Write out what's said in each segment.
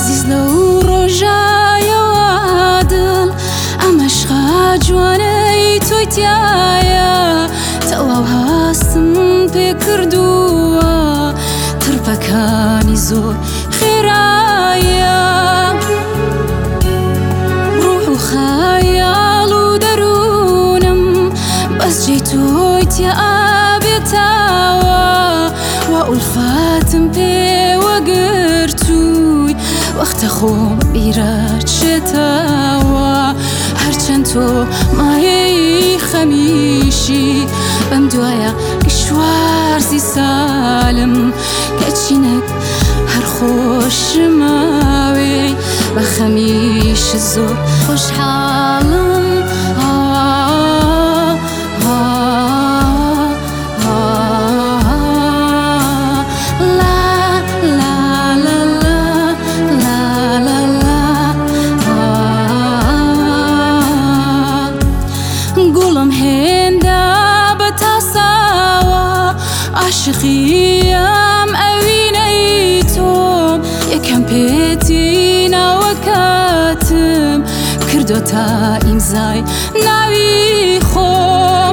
عزیز لو ڕۆژایە وادڵ ئەمەشقا جوانەی تۆی تایە تەواو هاستم پێ کردووە ترپەکانی زۆر خێرایە ڕوح و خەیاڵ و دەروونم بەس جێی تۆی تیا ئابێتاوە وا ئولفاتم پێوە گرتووی وەختە خۆم بیرە چێتەوە هەرچەند تۆ مایەی خەمیشی بەم دوایە گشتوارزی سالم کەچینەک هەر خۆشماوێ بە خەمیش زۆر خۆشحاڵم گوڵم هێندا بە تاساوە عاشقیم ئەوینەی تۆم یەکەم پێتی ناوە کاتم کردۆتە ئیمزای ناوی خۆم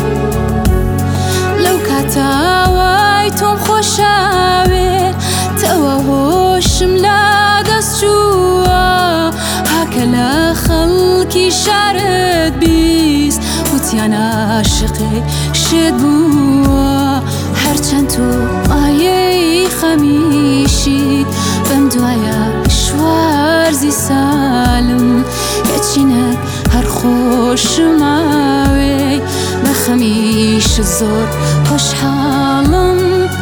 لەو کاتاوای تۆم خۆشاوێ تەوە هۆشم لا دەست چووە هاکە لە خەڵکی شارت بیست وتیان عاشقێ شێت بووە هەرچەند تۆ مایەی خەمیشیت بەم دوایە شوارزی سالم کەچینەک هەر خۆشماوێ بە خەمیش زۆر خۆشحاڵم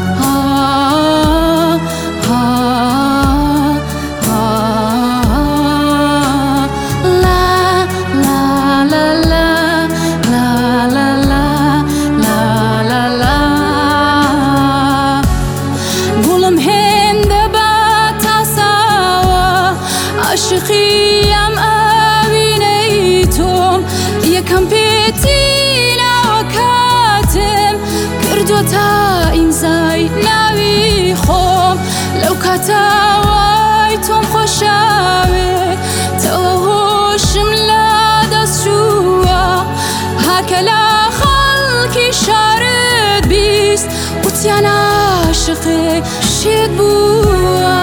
عاشقیم ئەوینەی تۆم یەکەم پێتی ناوە کاتم کردۆتە ئیمزای ناوی خۆم لەو کاتاوای تۆم خۆشاوێ تەوە هۆشم لا دەست چووە هاکە لە خەڵکی شارت بیست وتیان عاشقێ شێت بووە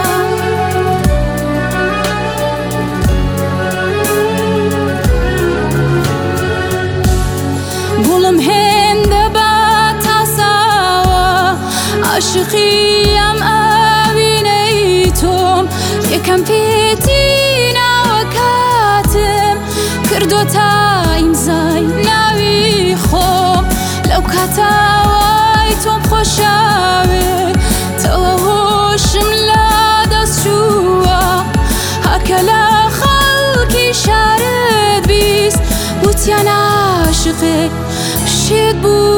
گوڵم هێندە بە تاساوە عاشقیم ئەوینەی تۆم یەکەم پێتی ناوە کاتم کردۆتە ئیمزای ناوی خۆم لەو کاتاوای تۆم خۆشاوێ تەوە هۆشم لا دەست چووە هاکە لە خەڵکی شارت بیست وتیان عاشقێ شێت بوو